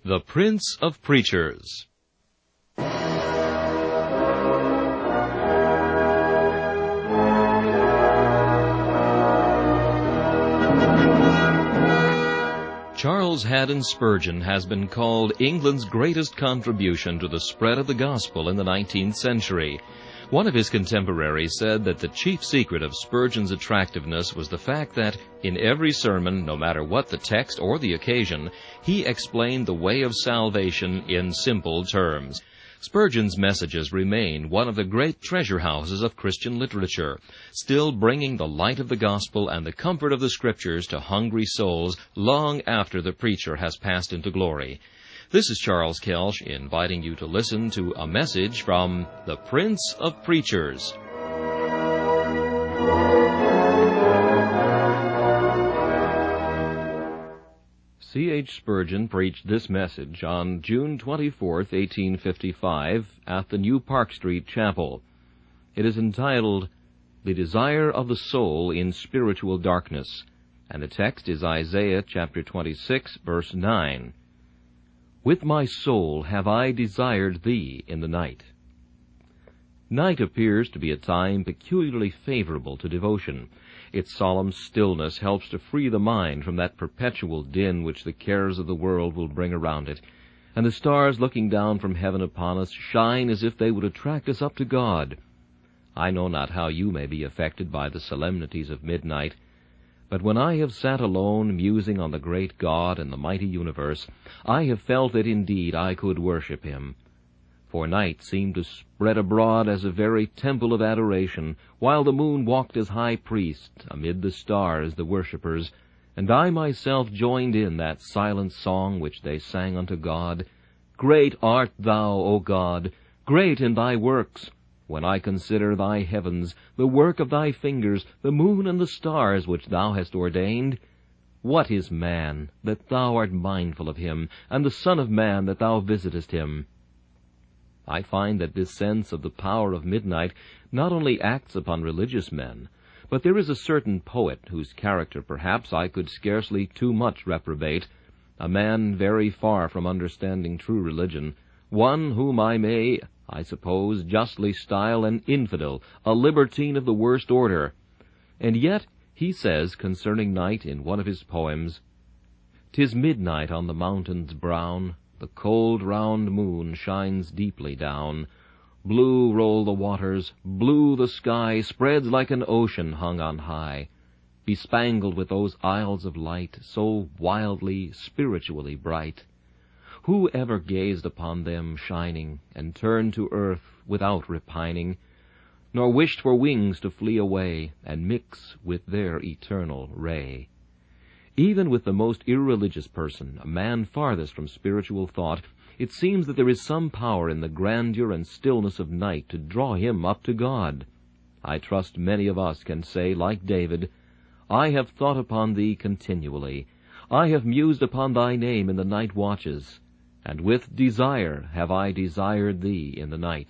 The Prince of Preachers. Charles Haddon Spurgeon has been called England's greatest contribution to the spread of the gospel in the 19th century. One of his contemporaries said that the chief secret of Spurgeon's attractiveness was the fact that, in every sermon, no matter what the text or the occasion, he explained the way of salvation in simple terms. Spurgeon's messages remain one of the great treasure houses of Christian literature, still bringing the light of the gospel and the comfort of the Scriptures to hungry souls long after the preacher has passed into glory. This is Charles Kelsch inviting you to listen to a message from the Prince of Preachers. C.H. Spurgeon preached this message on June 24, 1855, at the New Park Street Chapel. It is entitled, The Desire of the Soul in Spiritual Darkness, and the text is Isaiah chapter 26, verse 9. With my soul have I desired thee in the night. Night appears to be a time peculiarly favorable to devotion. Its solemn stillness helps to free the mind from that perpetual din which the cares of the world will bring around it, and the stars looking down from heaven upon us shine as if they would attract us up to God. I know not how you may be affected by the solemnities of midnight, but when I have sat alone musing on the great God and the mighty universe, I have felt that indeed I could worship Him. For night seemed to spread abroad as a very temple of adoration, while the moon walked as high priest amid the stars, the worshippers, and I myself joined in that silent song which they sang unto God. Great art thou, O God, great in thy works. When I consider thy heavens, the work of thy fingers, the moon and the stars which thou hast ordained, what is man, that thou art mindful of him, and the son of man, that thou visitest him? I find that this sense of the power of midnight not only acts upon religious men, but there is a certain poet whose character perhaps I could scarcely too much reprobate, a man very far from understanding true religion, one whom I may, I suppose, justly style an infidel, a libertine of the worst order. And yet he says concerning night in one of his poems, "'Tis midnight on the mountains brown, the cold round moon shines deeply down. Blue roll the waters, blue the sky, spreads like an ocean hung on high, bespangled with those isles of light, so wildly, spiritually bright. Who ever gazed upon them shining, and turned to earth without repining, nor wished for wings to flee away, and mix with their eternal ray?" Even with the most irreligious person, a man farthest from spiritual thought, it seems that there is some power in the grandeur and stillness of night to draw him up to God. I trust many of us can say, like David, "I have thought upon thee continually. I have mused upon thy name in the night watches, and with desire have I desired thee in the night."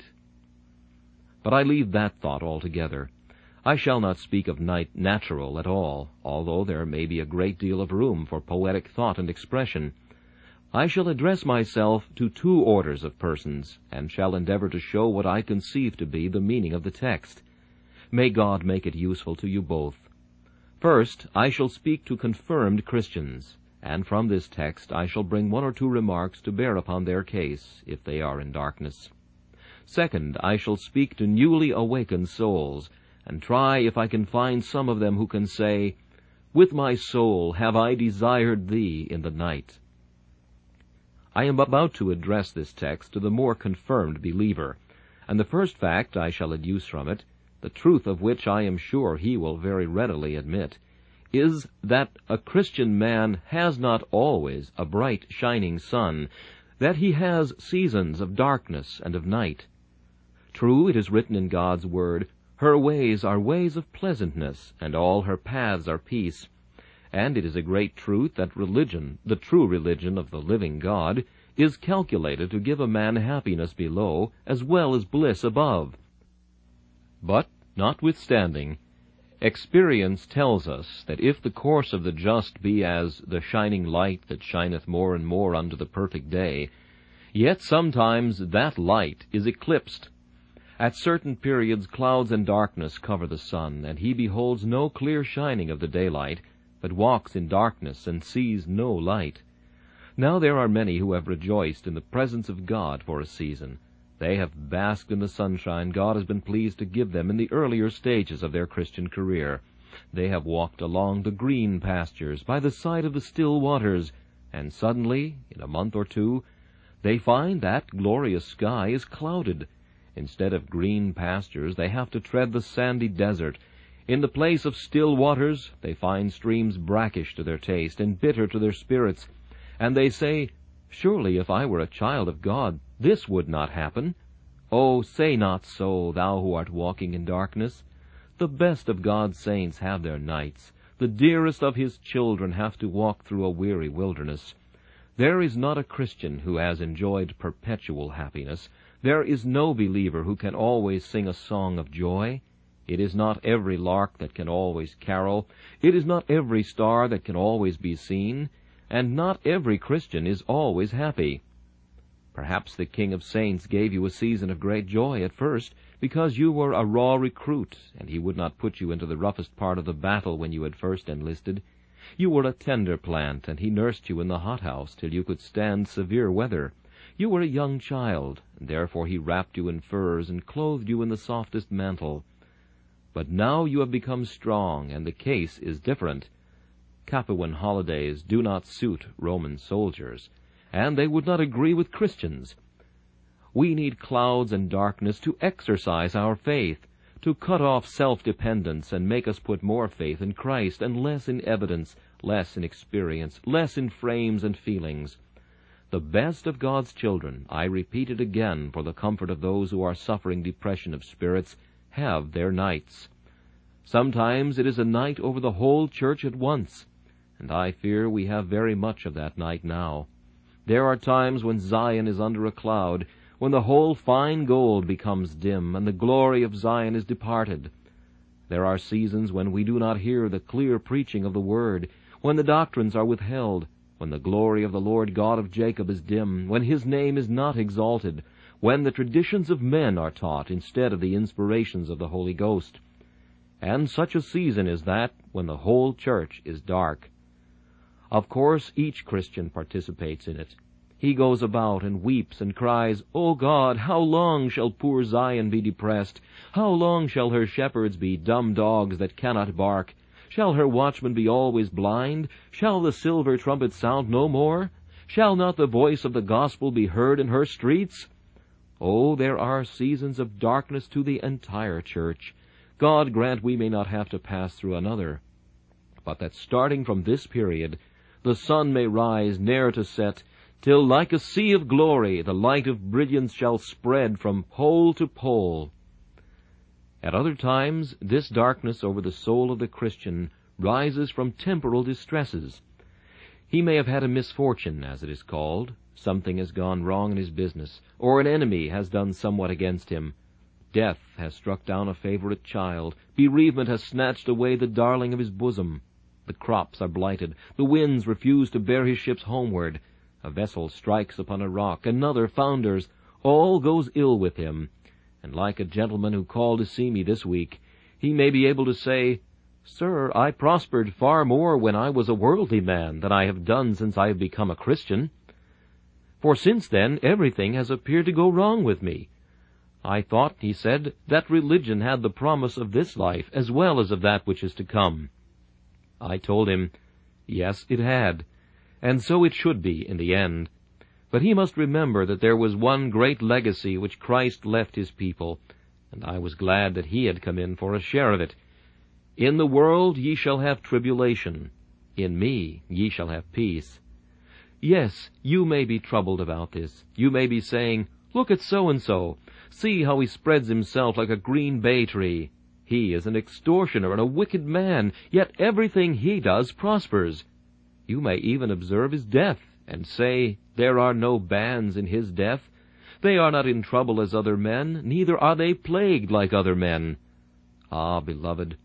But I leave that thought altogether. I shall not speak of night natural at all, although there may be a great deal of room for poetic thought and expression. I shall address myself to two orders of persons, and shall endeavor to show what I conceive to be the meaning of the text. May God make it useful to you both. First, I shall speak to confirmed Christians, and from this text I shall bring one or two remarks to bear upon their case, if they are in darkness. Second, I shall speak to newly awakened souls, and try if I can find some of them who can say, "With my soul have I desired thee in the night." I am about to address this text to the more confirmed believer, and the first fact I shall adduce from it, the truth of which I am sure he will very readily admit, is that a Christian man has not always a bright shining sun, that he has seasons of darkness and of night. True, it is written in God's Word, "Her ways are ways of pleasantness, and all her paths are peace." And it is a great truth that religion, the true religion of the living God, is calculated to give a man happiness below as well as bliss above. But, notwithstanding, Experience tells us that if the course of the just be as the shining light that shineth more and more unto the perfect day, yet sometimes that light is eclipsed. At certain periods clouds and darkness cover the sun, and he beholds no clear shining of the daylight, but walks in darkness and sees no light. Now there are many who have rejoiced in the presence of God for a season. They have basked in the sunshine God has been pleased to give them in the earlier stages of their Christian career. They have walked along the green pastures by the side of the still waters, and suddenly, in a month or two, they find that glorious sky is clouded. Instead of green pastures, they have to tread the sandy desert. In the place of still waters, they find streams brackish to their taste and bitter to their spirits. And they say, "Surely if I were a child of God, this would not happen." Oh, say not so, thou who art walking in darkness. The best of God's saints have their nights. The dearest of his children have to walk through a weary wilderness. There is not a Christian who has enjoyed perpetual happiness. There is no believer who can always sing a song of joy. It is not every lark that can always carol. It is not every star that can always be seen. And not every Christian is always happy. Perhaps the King of Saints gave you a season of great joy at first, because you were a raw recruit, and he would not put you into the roughest part of the battle when you had first enlisted. You were a tender plant, and he nursed you in the hothouse till you could stand severe weather. You were a young child, and therefore he wrapped you in furs and clothed you in the softest mantle. But now you have become strong, and the case is different. Capuan holidays do not suit Roman soldiers, and they would not agree with Christians. We need clouds and darkness to exercise our faith, to cut off self-dependence and make us put more faith in Christ and less in evidence, less in experience, less in frames and feelings. The best of God's children, I repeat it again for the comfort of those who are suffering depression of spirits, have their nights. Sometimes it is a night over the whole church at once, and I fear we have very much of that night now. There are times when Zion is under a cloud, when the whole fine gold becomes dim, and the glory of Zion is departed. There are seasons when we do not hear the clear preaching of the Word, when the doctrines are withheld, when the glory of the Lord God of Jacob is dim, when his name is not exalted, when the traditions of men are taught instead of the inspirations of the Holy Ghost. And such a season is that when the whole church is dark. Of course, each Christian participates in it. He goes about and weeps and cries, "O God, how long shall poor Zion be depressed? How long shall her shepherds be dumb dogs that cannot bark? Shall her watchmen be always blind? Shall the silver trumpet sound no more? Shall not the voice of the gospel be heard in her streets?" Oh, there are seasons of darkness to the entire church. God grant we may not have to pass through another, but that starting from this period, the sun may rise ne'er to set, till like a sea of glory the light of brilliance shall spread from pole to pole. At other times, this darkness over the soul of the Christian rises from temporal distresses. He may have had a misfortune, as it is called. Something has gone wrong in his business, or an enemy has done somewhat against him. Death has struck down a favorite child. Bereavement has snatched away the darling of his bosom. The crops are blighted. The winds refuse to bear his ships homeward. A vessel strikes upon a rock. Another founders. All goes ill with him. And like a gentleman who called to see me this week, he may be able to say, "Sir, I prospered far more when I was a worldly man than I have done since I have become a Christian. For since then everything has appeared to go wrong with me. I thought," he said, "that religion had the promise of this life as well as of that which is to come." I told him, yes, it had, and so it should be in the end. But he must remember that there was one great legacy which Christ left his people, and I was glad that he had come in for a share of it. "In the world ye shall have tribulation. In me ye shall have peace." Yes, you may be troubled about this. You may be saying, "Look at so-and-so. See how he spreads himself like a green bay tree. He is an extortioner and a wicked man, yet everything he does prospers." You may even observe his death, and say, "There are no bands in his death. They are not in trouble as other men, neither are they plagued like other men." Ah, beloved,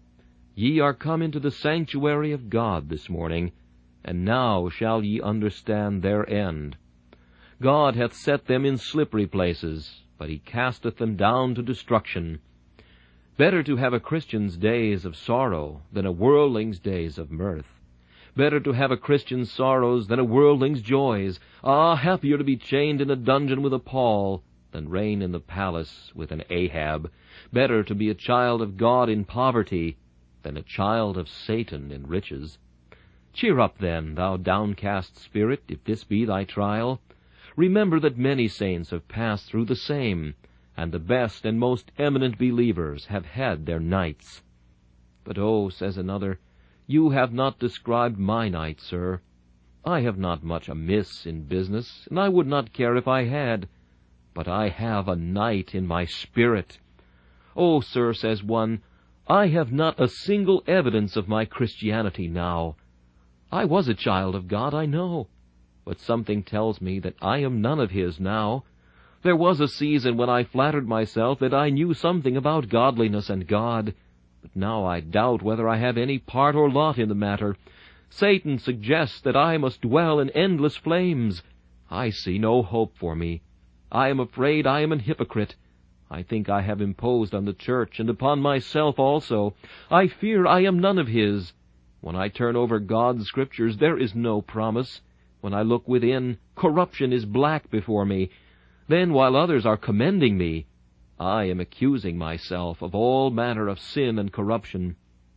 Ye are come into the sanctuary of God this morning, and now shall ye understand their end. God hath set them in slippery places, but he casteth them down to destruction. Better to have a Christian's days of sorrow than a worldling's days of mirth. Better to have a Christian's sorrows than a worldling's joys. Happier to be chained in a dungeon with a Paul than reign in the palace with an Ahab. Better to be a child of God in poverty than a child of Satan in riches. Cheer up, then, thou downcast spirit, if this be thy trial. Remember that many saints have passed through the same, and the best and most eminent believers have had their nights. But, oh, says another, you have not described my night, sir. I have not much amiss in business, and I would not care if I had. But I have a night in my spirit. Oh, sir, says one, I have not a single evidence of my Christianity now. I was a child of God, I know, but something tells me that I am none of his now. There was a season when I flattered myself that I knew something about godliness and God, but now I doubt whether I have any part or lot in the matter. Satan suggests that I must dwell in endless flames. I see no hope for me. I am afraid I am an hypocrite. I think I have imposed on the church and upon myself also. I fear I am none of his. When I turn over God's Scriptures, there is no promise. When I look within, corruption is black before me. Then, while others are commending me, I am accusing myself of all manner of sin and corruption.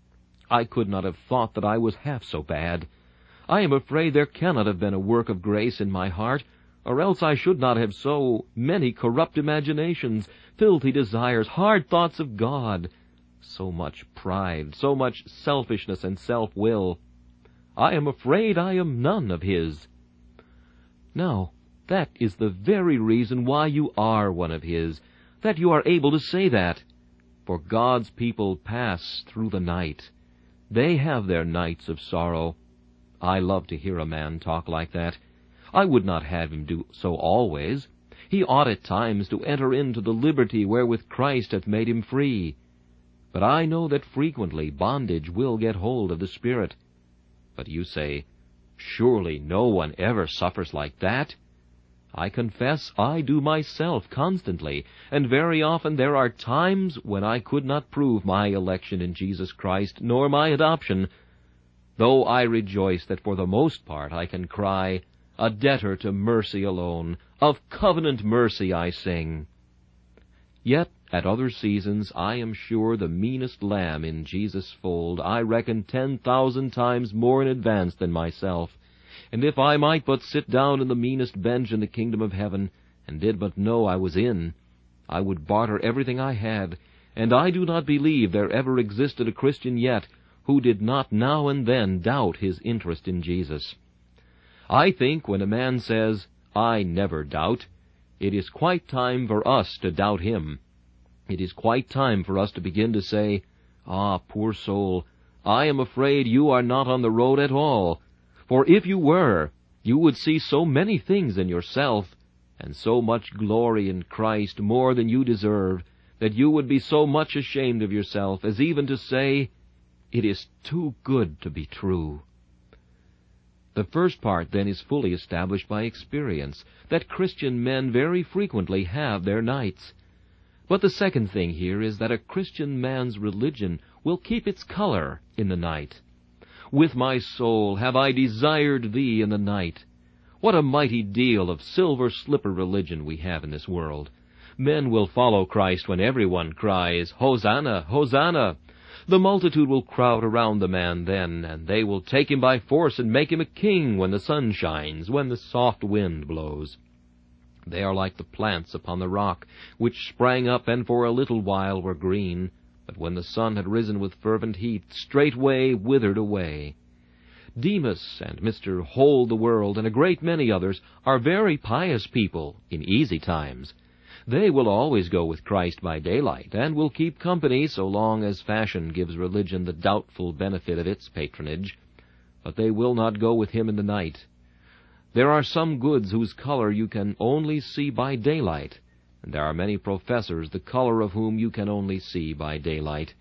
I could not have thought that I was half so bad. I am afraid there cannot have been a work of grace in my heart, or else I should not have so many corrupt imaginations, filthy desires, hard thoughts of God, so much pride, so much selfishness and self-will. I am afraid I am none of his. Now, that is the very reason why you are one of his, that you are able to say that. For God's people pass through the night. They have their nights of sorrow. I love to hear a man talk like that. I would not have him do so always. He ought at times to enter into the liberty wherewith Christ hath made him free. But I know that frequently bondage will get hold of the spirit. But you say, surely no one ever suffers like that? I confess I do myself constantly, and very often there are times when I could not prove my election in Jesus Christ, nor my adoption, though I rejoice that for the most part I can cry, a debtor to mercy alone, of covenant mercy I sing. Yet at other seasons I am sure the meanest lamb in Jesus' fold I reckon 10,000 times more in advance than myself. And if I might but sit down in the meanest bench in the kingdom of heaven, and did but know I was in, I would barter everything I had, and I do not believe there ever existed a Christian yet who did not now and then doubt his interest in Jesus. I think when a man says, I never doubt, it is quite time for us to doubt him. It is quite time for us to begin to say, poor soul, I am afraid you are not on the road at all. For if you were, you would see so many things in yourself, and so much glory in Christ more than you deserve, that you would be so much ashamed of yourself as even to say, it is too good to be true. The first part, then, is fully established by experience, that Christian men very frequently have their nights. But the second thing here is that a Christian man's religion will keep its color in the night. With my soul have I desired thee in the night. What a mighty deal of silver-slipper religion we have in this world. Men will follow Christ when everyone cries, Hosanna, Hosanna. The multitude will crowd around the man then, and they will take him by force and make him a king when the sun shines, when the soft wind blows. They are like the plants upon the rock, which sprang up and for a little while were green, but when the sun had risen with fervent heat, straightway withered away. Demas and Mr. Hold the World and a great many others are very pious people in easy times. They will always go with Christ by daylight, and will keep company so long as fashion gives religion the doubtful benefit of its patronage. But they will not go with him in the night. There are some goods whose color you can only see by daylight, and there are many professors the color of whom you can only see by daylight.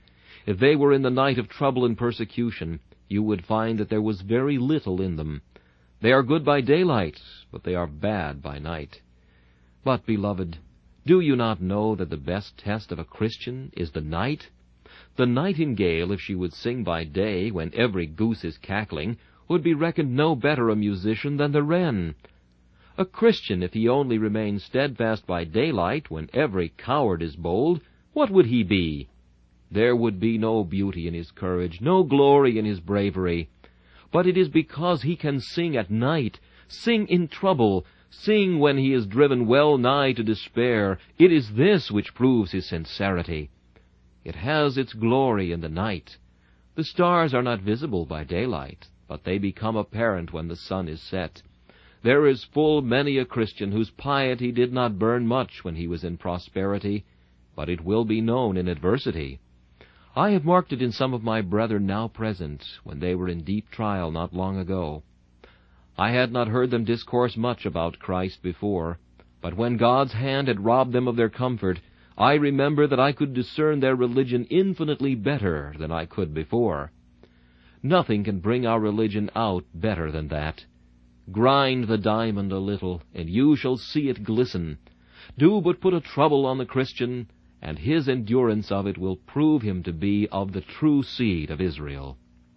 If they were in the night of trouble and persecution, you would find that there was very little in them. They are good by daylight, but they are bad by night. But, beloved, do you not know that the best test of a Christian is the night? The nightingale, if she would sing by day when every goose is cackling, would be reckoned no better a musician than the wren. A Christian, if he only remained steadfast by daylight when every coward is bold, what would he be? There would be no beauty in his courage, no glory in his bravery. But it is because he can sing at night, sing in trouble, sing when he is driven well nigh to despair. It is this which proves his sincerity. It has its glory in the night. The stars are not visible by daylight, but they become apparent when the sun is set. There is full many a Christian whose piety did not burn much when he was in prosperity, but it will be known in adversity. I have marked it in some of my brethren now present, when they were in deep trial not long ago. I had not heard them discourse much about Christ before, but when God's hand had robbed them of their comfort, I remember that I could discern their religion infinitely better than I could before. Nothing can bring our religion out better than that. Grind the diamond a little, and you shall see it glisten. Do but put a trouble on the Christian, and his endurance of it will prove him to be of the true seed of Israel.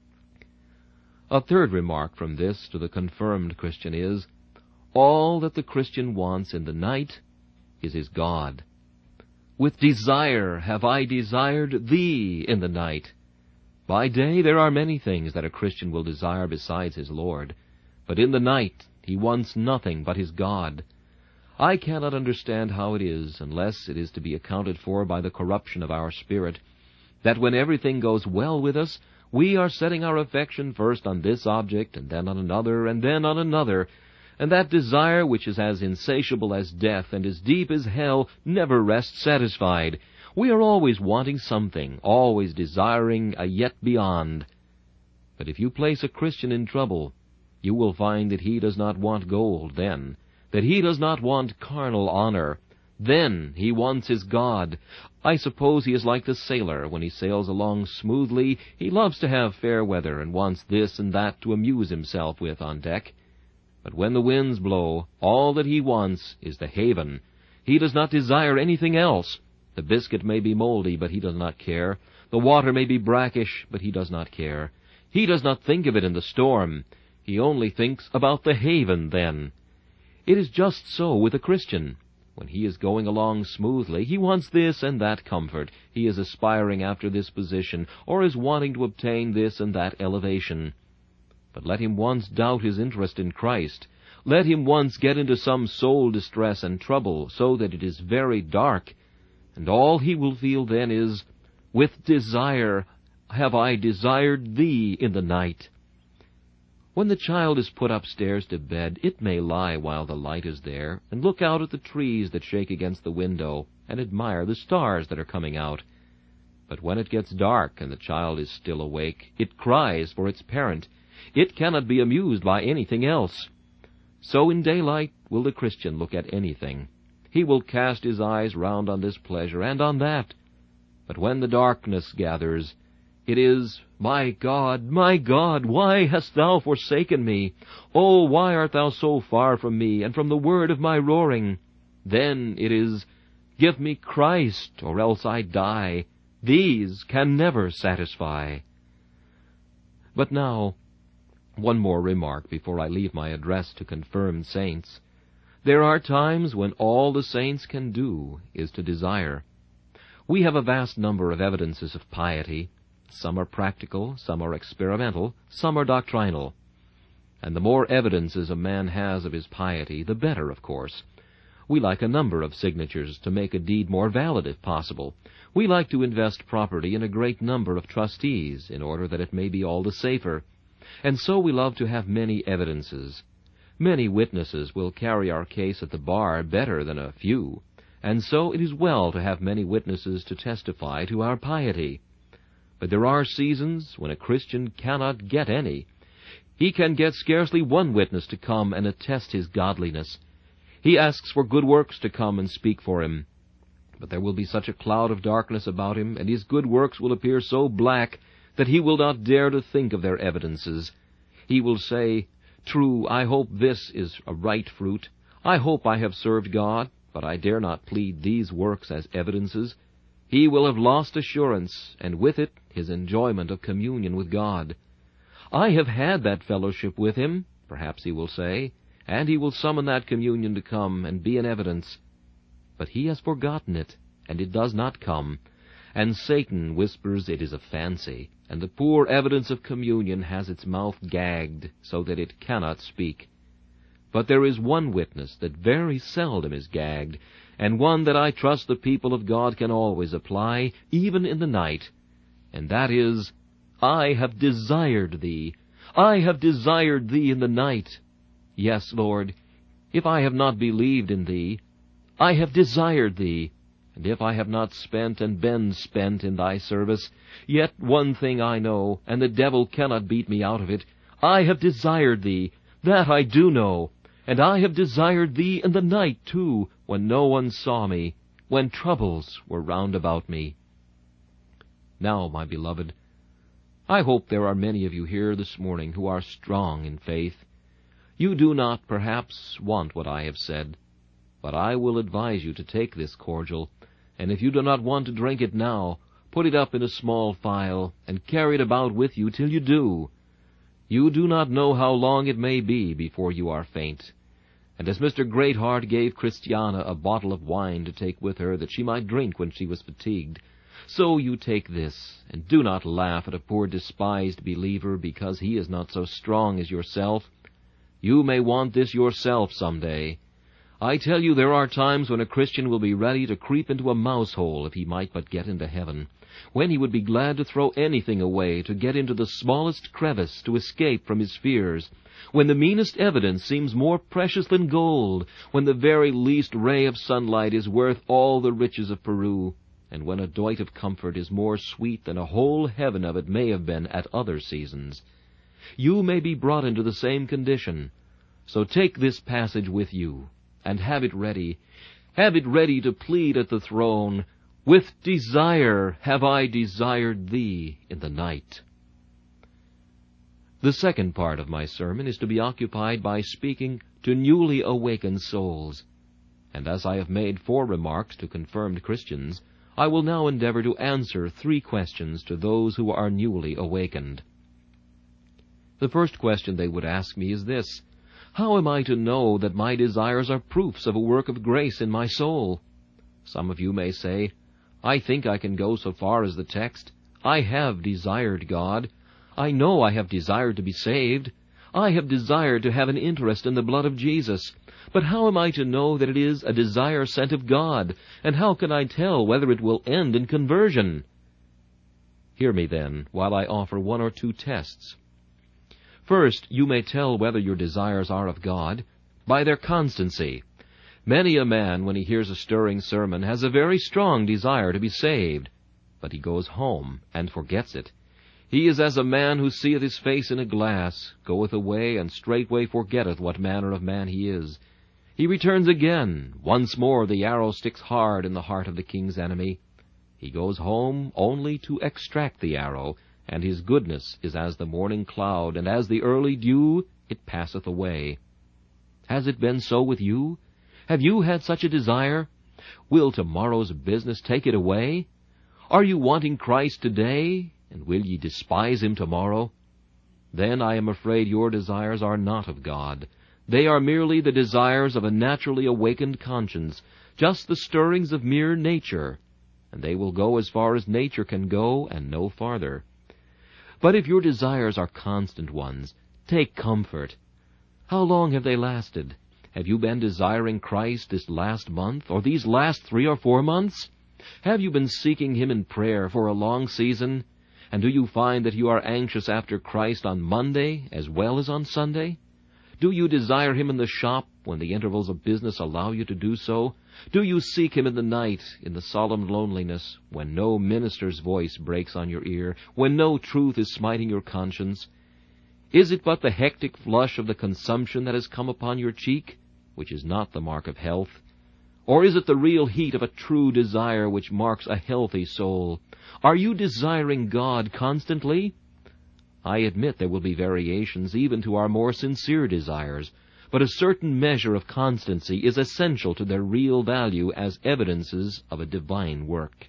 A third remark from this to the confirmed Christian is, all that the Christian wants in the night is his God. With desire have I desired thee in the night. By day there are many things that a Christian will desire besides his Lord, but in the night he wants nothing but his God. I cannot understand how it is, unless it is to be accounted for by the corruption of our spirit, that when everything goes well with us, we are setting our affection first on this object, and then on another, and then on another, and that desire, which is as insatiable as death and as deep as hell, never rests satisfied. We are always wanting something, always desiring a yet beyond. But if you place a Christian in trouble, you will find that he does not want gold then, that he does not want carnal honor. Then he wants his God. I suppose he is like the sailor. When he sails along smoothly, he loves to have fair weather and wants this and that to amuse himself with on deck. But when the winds blow, all that he wants is the haven. He does not desire anything else. The biscuit may be moldy, but he does not care. The water may be brackish, but he does not care. He does not think of it in the storm. He only thinks about the haven then. It is just so with a Christian. When he is going along smoothly, he wants this and that comfort. He is aspiring after this position, or is wanting to obtain this and that elevation. But let him once doubt his interest in Christ. Let him once get into some soul distress and trouble, so that it is very dark, and all he will feel then is, with desire have I desired thee in the night. When the child is put upstairs to bed, it may lie while the light is there, and look out at the trees that shake against the window, and admire the stars that are coming out. But when it gets dark, and the child is still awake, it cries for its parent. It cannot be amused by anything else. So in daylight will the Christian look at anything. He will cast his eyes round on this pleasure and on that. But when the darkness gathers, it is, my God, why hast thou forsaken me? Oh, why art thou so far from me, and from the word of my roaring? Then it is, give me Christ, or else I die. These can never satisfy. But now, one more remark before I leave my address to confirmed saints. There are times when all the saints can do is to desire. We have a vast number of evidences of piety. Some are practical, some are experimental, some are doctrinal. And the more evidences a man has of his piety, the better, of course. We like a number of signatures to make a deed more valid if possible. We like to invest property in a great number of trustees in order that it may be all the safer. And so we love to have many evidences. Many witnesses will carry our case at the bar better than a few, and so it is well to have many witnesses to testify to our piety. But there are seasons when a Christian cannot get any. He can get scarcely one witness to come and attest his godliness. He asks for good works to come and speak for him. But there will be such a cloud of darkness about him, and his good works will appear so black that he will not dare to think of their evidences. He will say, "True, I hope this is a right fruit. I hope I have served God, but I dare not plead these works as evidences." He will have lost assurance, and with it his enjoyment of communion with God. "I have had that fellowship with him," perhaps he will say, and he will summon that communion to come and be an evidence. But he has forgotten it, and it does not come, and Satan whispers it is a fancy, and the poor evidence of communion has its mouth gagged so that it cannot speak. But there is one witness that very seldom is gagged, and one that I trust the people of God can always apply, even in the night, and that is, "I have desired thee. I have desired thee in the night. Yes, Lord, if I have not believed in thee, I have desired thee, and if I have not spent and been spent in thy service, yet one thing I know, and the devil cannot beat me out of it. I have desired thee, that I do know, and I have desired thee in the night too, when no one saw me, when troubles were round about me." Now, my beloved, I hope there are many of you here this morning who are strong in faith. You do not, perhaps, want what I have said, but I will advise you to take this cordial, and if you do not want to drink it now, put it up in a small phial, and carry it about with you till you do. You do not know how long it may be before you are faint. And as Mr. Greatheart gave Christiana a bottle of wine to take with her that she might drink when she was fatigued, so you take this, and do not laugh at a poor despised believer because he is not so strong as yourself. You may want this yourself some day. I tell you there are times when a Christian will be ready to creep into a mouse hole if he might but get into heaven, when he would be glad to throw anything away to get into the smallest crevice to escape from his fears, when the meanest evidence seems more precious than gold, when the very least ray of sunlight is worth all the riches of Peru, and when a doit of comfort is more sweet than a whole heaven of it may have been at other seasons. You may be brought into the same condition, so take this passage with you, and have it ready to plead at the throne, "With desire have I desired thee in the night." The second part of my sermon is to be occupied by speaking to newly awakened souls, and as I have made 4 remarks to confirmed Christians, I will now endeavor to answer 3 questions to those who are newly awakened. The first question they would ask me is this: how am I to know that my desires are proofs of a work of grace in my soul? Some of you may say, "I think I can go so far as the text. I have desired God. I know I have desired to be saved. I have desired to have an interest in the blood of Jesus. But how am I to know that it is a desire sent of God? And how can I tell whether it will end in conversion?" Hear me, then, while I offer 1 or 2 tests. First, you may tell whether your desires are of God by their constancy. Many a man, when he hears a stirring sermon, has a very strong desire to be saved, but he goes home and forgets it. He is as a man who seeth his face in a glass, goeth away, and straightway forgetteth what manner of man he is. He returns again. Once more the arrow sticks hard in the heart of the king's enemy. He goes home only to extract the arrow, and his goodness is as the morning cloud, and as the early dew, it passeth away. Has it been so with you? Have you had such a desire? Will tomorrow's business take it away? Are you wanting Christ today, and will ye despise him tomorrow? Then I am afraid your desires are not of God. They are merely the desires of a naturally awakened conscience, just the stirrings of mere nature, and they will go as far as nature can go, and no farther. But if your desires are constant ones, take comfort. How long have they lasted? Have you been desiring Christ this last month, or these last 3 or 4 months? Have you been seeking him in prayer for a long season? And do you find that you are anxious after Christ on Monday as well as on Sunday? Do you desire him in the shop when the intervals of business allow you to do so? Do you seek him in the night, in the solemn loneliness, when no minister's voice breaks on your ear, when no truth is smiting your conscience? Is it but the hectic flush of the consumption that has come upon your cheek, which is not the mark of health? Or is it the real heat of a true desire which marks a healthy soul? Are you desiring God constantly? I admit there will be variations even to our more sincere desires, but a certain measure of constancy is essential to their real value as evidences of a divine work.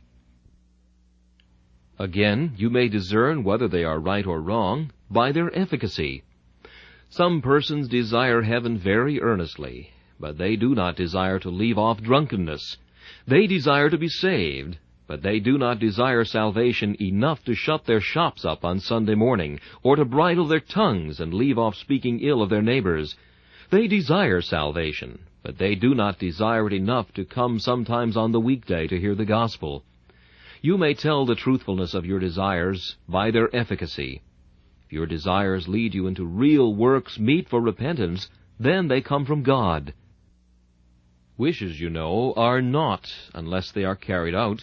Again, you may discern whether they are right or wrong by their efficacy. Some persons desire heaven very earnestly, but they do not desire to leave off drunkenness. They desire to be saved, but they do not desire salvation enough to shut their shops up on Sunday morning, or to bridle their tongues and leave off speaking ill of their neighbors. They desire salvation, but they do not desire it enough to come sometimes on the weekday to hear the gospel. You may tell the truthfulness of your desires by their efficacy. If your desires lead you into real works meet for repentance, then they come from God. Wishes, you know, are naught unless they are carried out.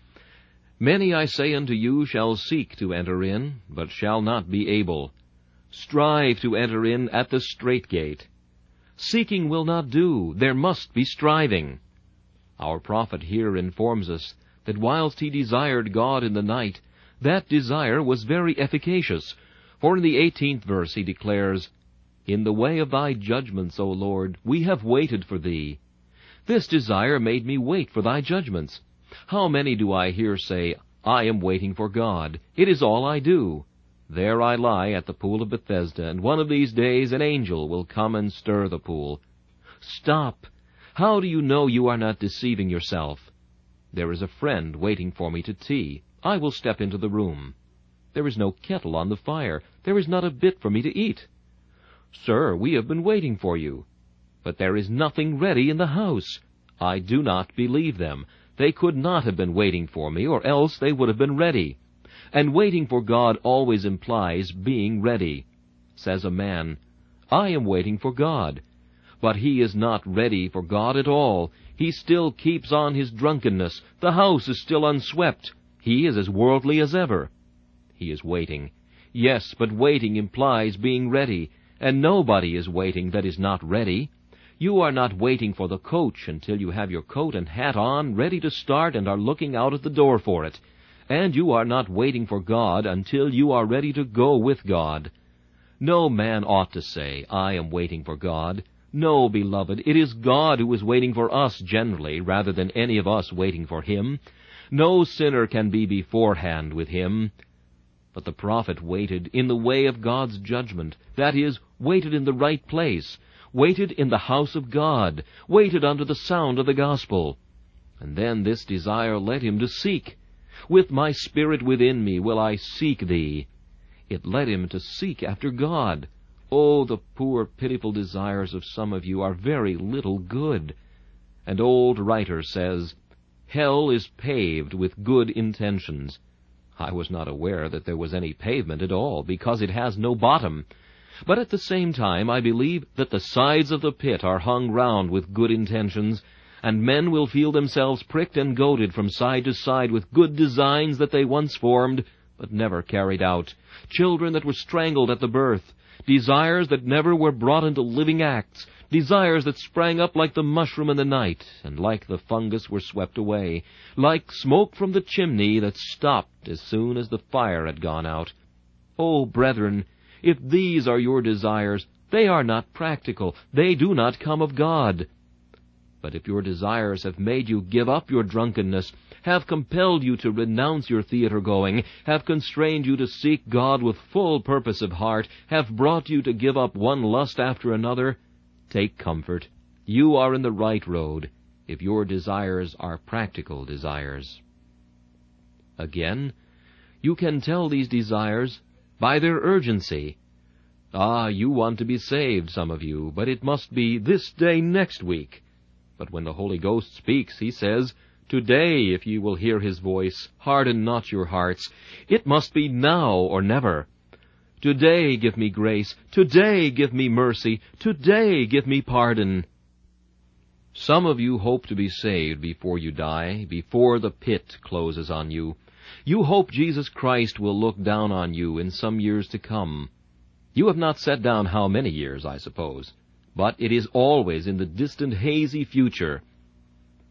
Many, I say unto you, shall seek to enter in, but shall not be able. Strive to enter in at the strait gate. Seeking will not do, there must be striving. Our prophet here informs us that whilst he desired God in the night, that desire was very efficacious. For in the 18th verse he declares, In the way of thy judgments, O Lord, we have waited for thee. This desire made me wait for thy judgments. How many do I hear say, I am waiting for God. It is all I do. There I lie at the pool of Bethesda, and one of these days an angel will come and stir the pool. Stop! How do you know you are not deceiving yourself? There is a friend waiting for me to tea. I will step into the room. There is no kettle on the fire. There is not a bit for me to eat. Sir, we have been waiting for you. But there is nothing ready in the house. I do not believe them. They could not have been waiting for me, or else they would have been ready. And waiting for God always implies being ready. Says a man, I am waiting for God. But he is not ready for God at all. He still keeps on his drunkenness. The house is still unswept. He is as worldly as ever. He is waiting. Yes, but waiting implies being ready, and nobody is waiting that is not ready. You are not waiting for the coach until you have your coat and hat on, ready to start, and are looking out at the door for it. And you are not waiting for God until you are ready to go with God. No man ought to say, I am waiting for God. No, beloved, it is God who is waiting for us generally, rather than any of us waiting for Him. No sinner can be beforehand with Him. But the prophet waited in the way of God's judgment, that is, waited in the right place, waited in the house of God, waited under the sound of the gospel. And then this desire led him to seek. With my spirit within me will I seek thee. It led him to seek after God. Oh, the poor, pitiful desires of some of you are very little good. An old writer says, Hell is paved with good intentions. I was not aware that there was any pavement at all, because it has no bottom. But at the same time I believe that the sides of the pit are hung round with good intentions, and men will feel themselves pricked and goaded from side to side with good designs that they once formed, but never carried out, children that were strangled at the birth, desires that never were brought into living acts, desires that sprang up like the mushroom in the night, and like the fungus were swept away, like smoke from the chimney that stopped as soon as the fire had gone out. Oh, brethren, if these are your desires, they are not practical. They do not come of God. But if your desires have made you give up your drunkenness, have compelled you to renounce your theater-going, have constrained you to seek God with full purpose of heart, have brought you to give up one lust after another, take comfort. You are in the right road, if your desires are practical desires. Again, you can tell these desires by their urgency. Ah, you want to be saved, some of you, but it must be this day next week. But when the Holy Ghost speaks, he says, Today, if ye will hear his voice, harden not your hearts. It must be now or never. Today give me grace. Today give me mercy. Today give me pardon. Some of you hope to be saved before you die, before the pit closes on you. You hope Jesus Christ will look down on you in some years to come. You have not set down how many years, I suppose, but it is always in the distant hazy future.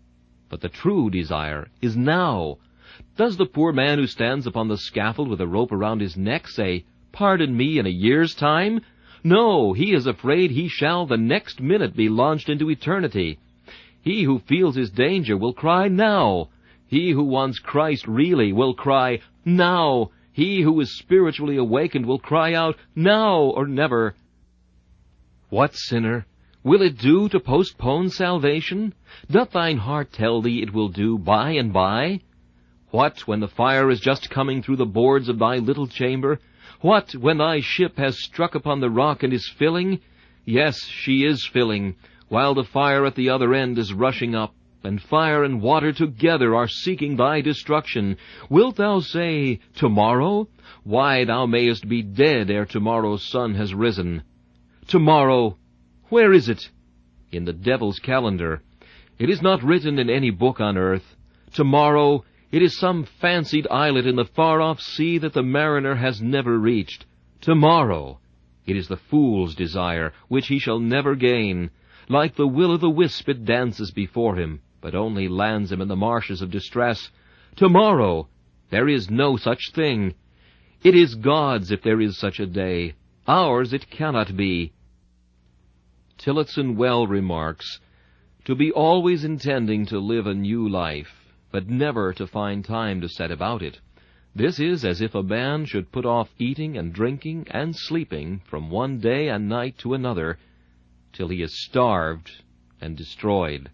But the true desire is now. Does the poor man who stands upon the scaffold with a rope around his neck say, "Pardon me in a year's time"? No, he is afraid he shall the next minute be launched into eternity. He who feels his danger will cry, "Now." He who wants Christ really will cry, "Now." He who is spiritually awakened will cry out, "Now or never." What, sinner? Will it do to postpone salvation? Doth thine heart tell thee it will do by and by? What, when the fire is just coming through the boards of thy little chamber? What, when thy ship has struck upon the rock and is filling? Yes, she is filling, while the fire at the other end is rushing up, and fire and water together are seeking thy destruction. Wilt thou say, "Tomorrow"? Why, thou mayest be dead ere tomorrow's sun has risen. Tomorrow, where is it? In the devil's calendar. It is not written in any book on earth. Tomorrow, it is some fancied islet in the far-off sea that the mariner has never reached. Tomorrow, it is the fool's desire, which he shall never gain. Like the will-o'-the-wisp it dances before him, but only lands him in the marshes of distress. Tomorrow, there is no such thing. It is God's if there is such a day. Ours it cannot be. Tillotson well remarks, "To be always intending to live a new life, but never to find time to set about it. This is as if a man should put off eating and drinking and sleeping from one day and night to another, till he is starved and destroyed."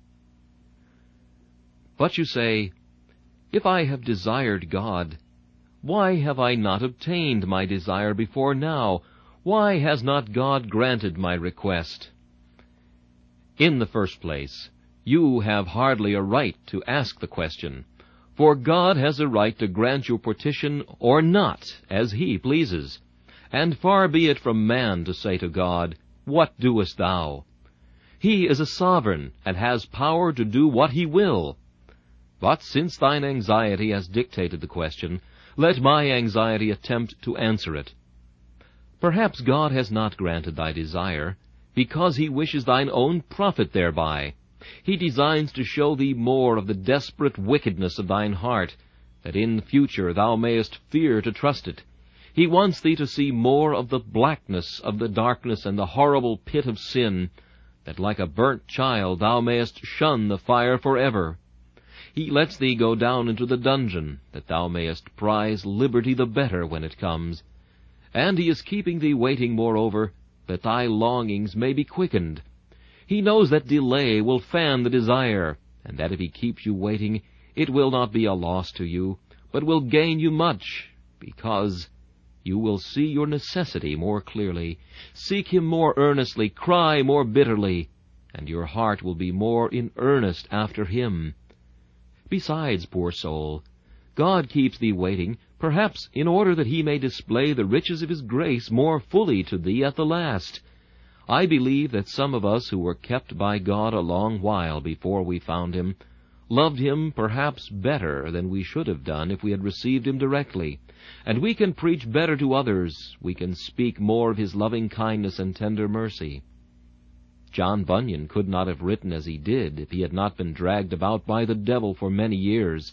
But you say, "If I have desired God, why have I not obtained my desire before now? Why has not God granted my request?" In the first place, you have hardly a right to ask the question, for God has a right to grant your petition or not, as He pleases. And far be it from man to say to God, "What doest thou?" He is a sovereign, and has power to do what He will. But since thine anxiety has dictated the question, let my anxiety attempt to answer it. Perhaps God has not granted thy desire, because He wishes thine own profit thereby. He designs to show thee more of the desperate wickedness of thine heart, that in future thou mayest fear to trust it. He wants thee to see more of the blackness of the darkness and the horrible pit of sin, that like a burnt child thou mayest shun the fire forever. He lets thee go down into the dungeon, that thou mayest prize liberty the better when it comes. And He is keeping thee waiting, moreover, that thy longings may be quickened. He knows that delay will fan the desire, and that if He keeps you waiting, it will not be a loss to you, but will gain you much, because you will see your necessity more clearly, seek Him more earnestly, cry more bitterly, and your heart will be more in earnest after Him. Besides, poor soul, God keeps thee waiting, perhaps in order that He may display the riches of His grace more fully to thee at the last. I believe that some of us who were kept by God a long while before we found Him, loved Him perhaps better than we should have done if we had received Him directly, and we can preach better to others, we can speak more of His loving kindness and tender mercy. John Bunyan could not have written as he did if he had not been dragged about by the devil for many years.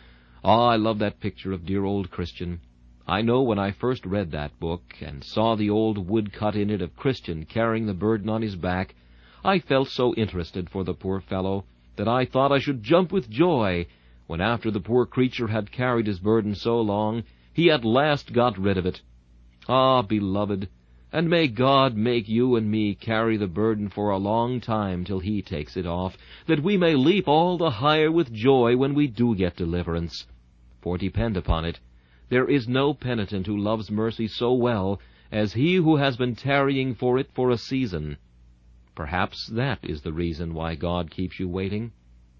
I love that picture of dear old Christian. I know when I first read that book and saw the old woodcut in it of Christian carrying the burden on his back, I felt so interested for the poor fellow that I thought I should jump with joy when, after the poor creature had carried his burden so long, he at last got rid of it. Ah, beloved, and may God make you and me carry the burden for a long time till He takes it off, that we may leap all the higher with joy when we do get deliverance. For depend upon it, there is no penitent who loves mercy so well as he who has been tarrying for it for a season. Perhaps that is the reason why God keeps you waiting.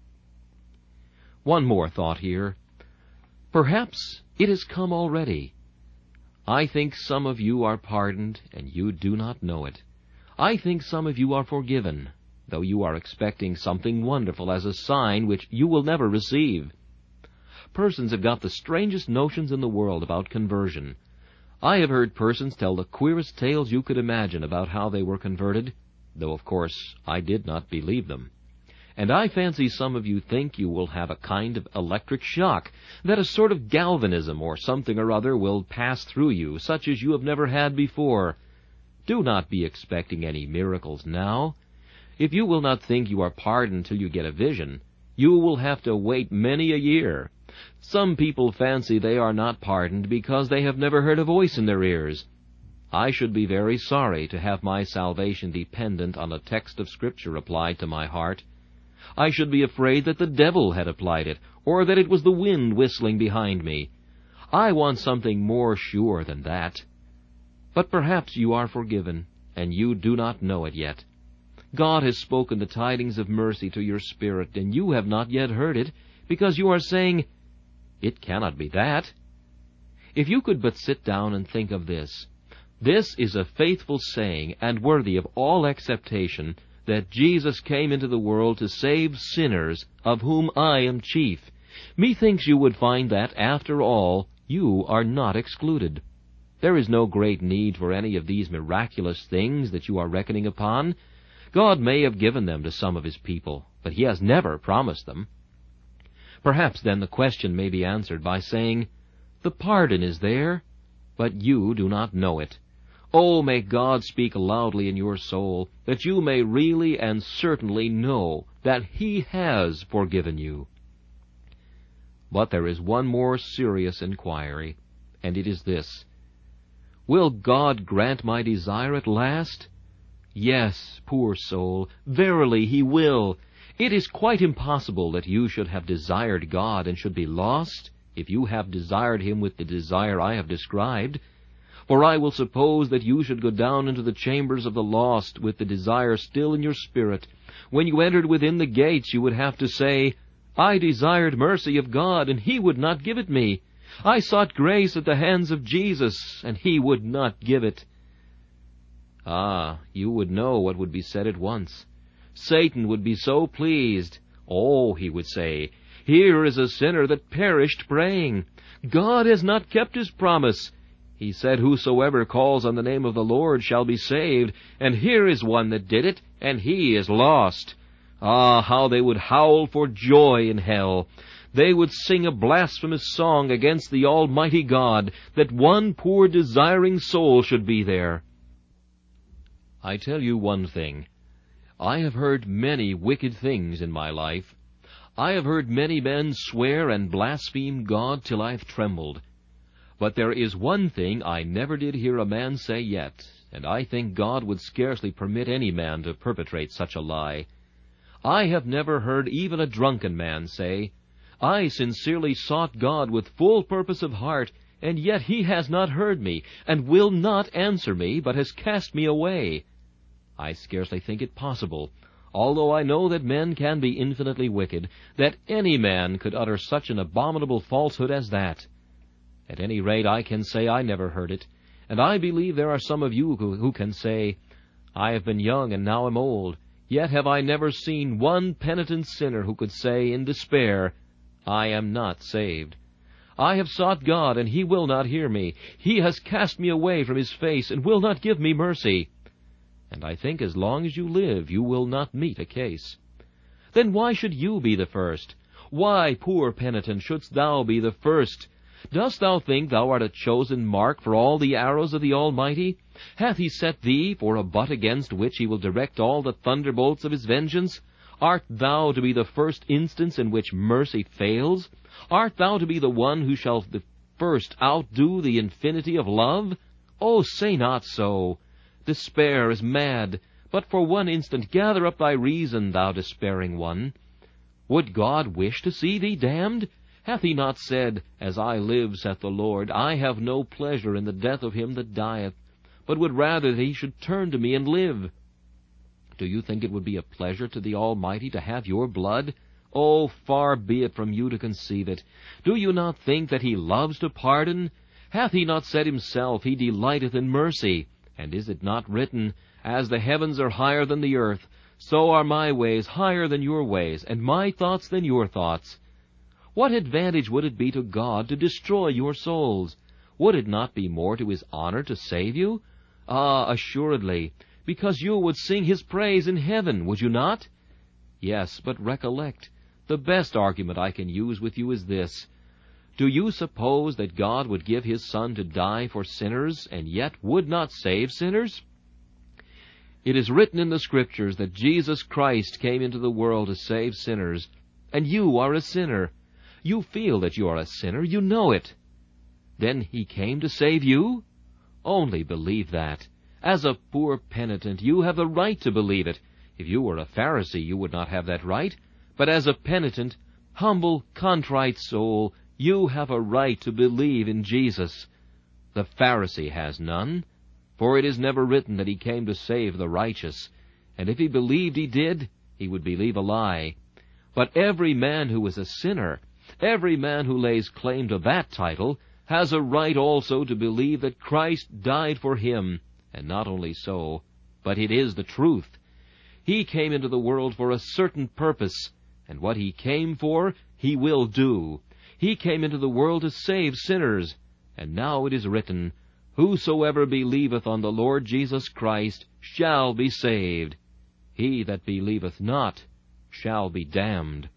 One more thought here. Perhaps it has come already. I think some of you are pardoned, and you do not know it. I think some of you are forgiven, though you are expecting something wonderful as a sign which you will never receive. Persons have got the strangest notions in the world about conversion. I have heard persons tell the queerest tales you could imagine about how they were converted, though of course I did not believe them. And I fancy some of you think you will have a kind of electric shock, that a sort of galvanism or something or other will pass through you, such as you have never had before. Do not be expecting any miracles now. If you will not think you are pardoned till you get a vision, you will have to wait many a year. Some people fancy they are not pardoned because they have never heard a voice in their ears. I should be very sorry to have my salvation dependent on a text of Scripture applied to my heart. I should be afraid that the devil had applied it, or that it was the wind whistling behind me. I want something more sure than that. But perhaps you are forgiven, and you do not know it yet. God has spoken the tidings of mercy to your spirit, and you have not yet heard it, because you are saying, "It cannot be that." If you could but sit down and think of this. This is a faithful saying, and worthy of all acceptation, that Jesus came into the world to save sinners, of whom I am chief. Methinks you would find that, after all, you are not excluded. There is no great need for any of these miraculous things that you are reckoning upon. God may have given them to some of His people, but He has never promised them. Perhaps then the question may be answered by saying, the pardon is there, but you do not know it. Oh, may God speak loudly in your soul, that you may really and certainly know that He has forgiven you. But there is one more serious inquiry, and it is this: will God grant my desire at last? Yes, poor soul, verily He will. It is quite impossible that you should have desired God and should be lost, if you have desired Him with the desire I have described. For I will suppose that you should go down into the chambers of the lost with the desire still in your spirit. When you entered within the gates, you would have to say, I desired mercy of God, and He would not give it me. I sought grace at the hands of Jesus, and He would not give it. Ah, you would know what would be said at once. Satan would be so pleased. Oh, he would say, here is a sinner that perished praying. God has not kept His promise. He said, whosoever calls on the name of the Lord shall be saved, and here is one that did it, and he is lost. Ah, how they would howl for joy in hell! They would sing a blasphemous song against the Almighty God, that one poor desiring soul should be there. I tell you one thing. I have heard many wicked things in my life. I have heard many men swear and blaspheme God till I have trembled. But there is one thing I never did hear a man say yet, and I think God would scarcely permit any man to perpetrate such a lie. I have never heard even a drunken man say, I sincerely sought God with full purpose of heart, and yet He has not heard me, and will not answer me, but has cast me away. I scarcely think it possible, although I know that men can be infinitely wicked, that any man could utter such an abominable falsehood as that. At any rate, I can say I never heard it, and I believe there are some of you who can say, I have been young and now am old, yet have I never seen one penitent sinner who could say in despair, I am not saved. I have sought God, and He will not hear me. He has cast me away from His face, and will not give me mercy. And I think as long as you live, you will not meet a case. Then why should you be the first? Why, poor penitent, shouldst thou be the first? Dost thou think thou art a chosen mark for all the arrows of the Almighty? Hath He set thee for a butt against which He will direct all the thunderbolts of His vengeance? Art thou to be the first instance in which mercy fails? Art thou to be the one who shall the first outdo the infinity of love? Oh, say not so. Despair is mad. But for one instant gather up thy reason, thou despairing one. Would God wish to see thee damned? Hath He not said, As I live, saith the Lord, I have no pleasure in the death of him that dieth, but would rather that he should turn to me and live? Do you think it would be a pleasure to the Almighty to have your blood? Oh, far be it from you to conceive it. Do you not think that He loves to pardon? Hath He not said Himself, He delighteth in mercy? And is it not written, As the heavens are higher than the earth, so are my ways higher than your ways, and my thoughts than your thoughts? What advantage would it be to God to destroy your souls? Would it not be more to His honor to save you? Ah, assuredly, because you would sing His praise in heaven, would you not? Yes, but recollect, the best argument I can use with you is this. Do you suppose that God would give his Son to die for sinners, and yet would not save sinners? It is written in the Scriptures that Jesus Christ came into the world to save sinners, and you are a sinner. You feel that you are a sinner. You know it. Then he came to save you? Only believe that. As a poor penitent, you have the right to believe it. If you were a Pharisee, you would not have that right. But as a penitent, humble, contrite soul, you have a right to believe in Jesus. The Pharisee has none, for it is never written that he came to save the righteous. And if he believed he did, he would believe a lie. But every man who is a sinner, every man who lays claim to that title, has a right also to believe that Christ died for him. And not only so, but it is the truth. He came into the world for a certain purpose, and what he came for, he will do. He came into the world to save sinners, and now it is written, Whosoever believeth on the Lord Jesus Christ shall be saved. He that believeth not shall be damned.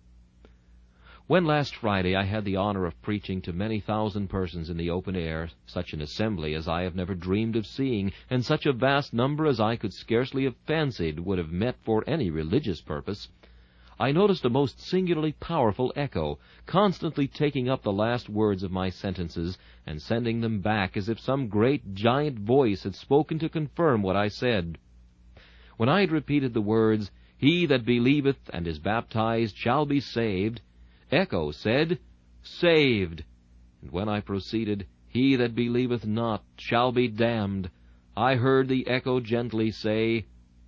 When last Friday I had the honor of preaching to many thousand persons in the open air, such an assembly as I have never dreamed of seeing, and such a vast number as I could scarcely have fancied would have met for any religious purpose, I noticed a most singularly powerful echo, constantly taking up the last words of my sentences and sending them back as if some great giant voice had spoken to confirm what I said. When I had repeated the words, He that believeth and is baptized shall be saved, echo said, Saved. And when I proceeded, He that believeth not shall be damned, I heard the echo gently say,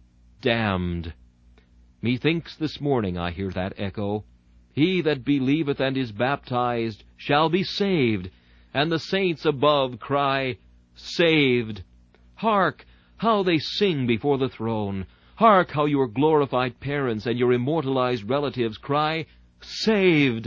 Damned. Methinks this morning I hear that echo, He that believeth and is baptized shall be saved, and the saints above cry, Saved. Hark, how they sing before the throne. Hark, how your glorified parents and your immortalized relatives cry, Saved!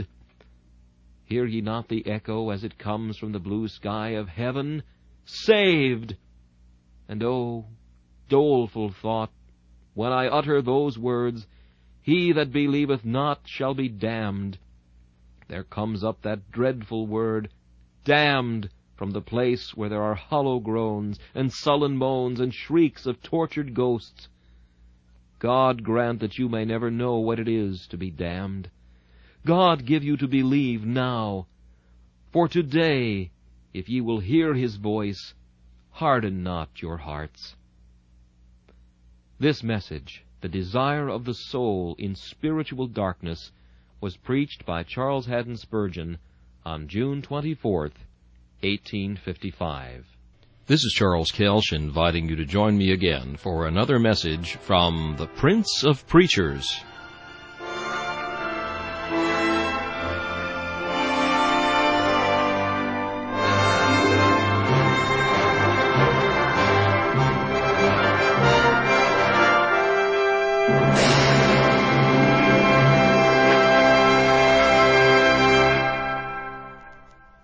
Hear ye not the echo as it comes from the blue sky of heaven? Saved! And oh, doleful thought, when I utter those words, He that believeth not shall be damned, there comes up that dreadful word, damned, from the place where there are hollow groans and sullen moans and shrieks of tortured ghosts. God grant that you may never know what it is to be damned. God give you to believe now. For today, if ye will hear his voice, harden not your hearts. This message, The Desire of the Soul in Spiritual Darkness, was preached by Charles Haddon Spurgeon on June 24th, 1855. This is Charles Kelsch inviting you to join me again for another message from the Prince of Preachers.